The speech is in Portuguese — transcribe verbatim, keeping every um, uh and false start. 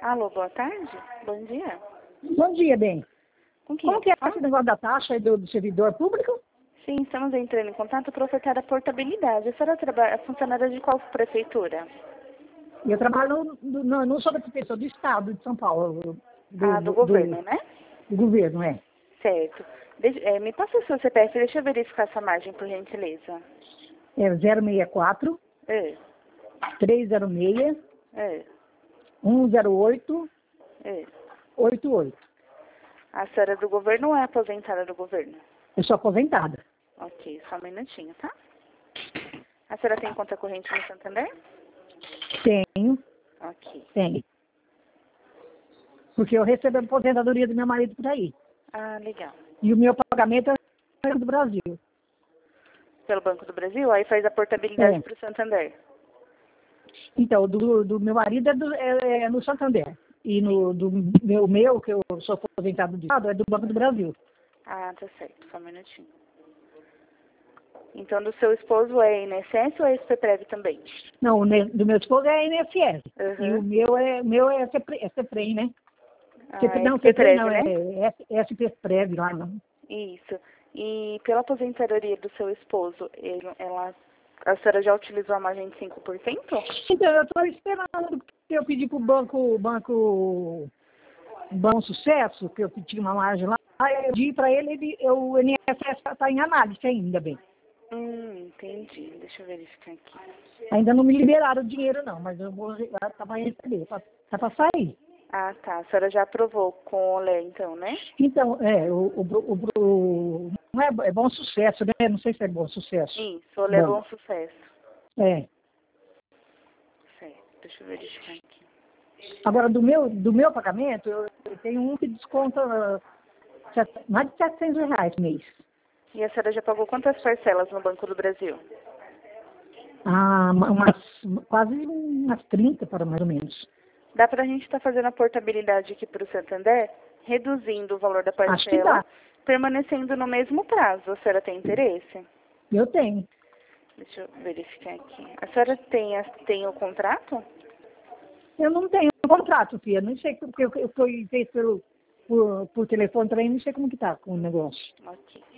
Alô, boa tarde. Bom dia. Bom dia, bem. Com quem? Como que é esse negócio da taxa aí do, do servidor público? Sim, estamos entrando em contato para ofertar a portabilidade. A senhora trabalha, é funcionária de qual prefeitura? Eu trabalho, no, no, não sou da prefeitura, do Estado de São Paulo. Do, Ah, do governo, do, né? do governo, é. Certo. Deixa- é, me passa o seu C P F, deixa eu verificar essa margem, por gentileza. É zero seis quatro, É, três zero seis, é, um zero oito, é. oito oito. A senhora é do governo ou é aposentada do governo? Eu sou aposentada. Ok, só um minutinho, tá? A senhora tem conta corrente no Santander? Tenho, Ok. tenho. Porque eu recebo a aposentadoria do meu marido por aí. Ah, legal. E o meu pagamento é do Brasil. Pelo Banco do Brasil, aí faz a portabilidade É. para o Santander. Então, do, do meu marido é, do, é, é no Santander. E no, do meu, meu, que eu sou aposentado de Estado, é do Banco do Brasil. Ah, tá certo. Só um minutinho. Então, do seu esposo é I N S S ou é S P Prev também? Não, o ne- do meu esposo é I N S S. E o Uhum. meu é, meu é Cepre- é Cepre, né? Ah, Cepre, não, S P Cepre Prev, não, é né? S- SPPrev lá, não. Isso. E pela aposentadoria do seu esposo, ele, ela, a senhora já utilizou a margem de cinco por cento? Então, eu estou esperando que eu pedi para o banco, banco Bom Sucesso, que eu pedi uma margem lá, aí eu pedi para ele, ele, eu- o I N S S está em análise ainda, bem. Hum, entendi. Deixa eu verificar aqui. Ainda não me liberaram o dinheiro, não, mas eu vou tá para receber, tá, tá para sair. Ah, tá. A senhora já aprovou com o Olé, então, né? Então, é, o, o, o, o- não é, é Bom Sucesso, né? Não sei se é Bom Sucesso. Isso, Olé Bom Sucesso. É. Certo. Deixa eu verificar aqui. Agora, do meu, do meu pagamento, eu, eu tenho um que desconta ah, set- mais de setecentos reais por mês. E a senhora já pagou quantas parcelas no Banco do Brasil? Ah, uma- umas, quase umas trinta, para mais ou menos. Dá pra gente estar fazendo a portabilidade aqui para o Santander, reduzindo o valor da Acho que parcela, dá. permanecendo no mesmo prazo. A senhora tem interesse? Eu tenho. Deixa eu verificar aqui. A senhora tem, a- tem o contrato? Eu não tenho contrato, filha. Não sei, porque eu, eu fui feito pelo, por, por telefone também, não sei como que tá com o negócio. Ok.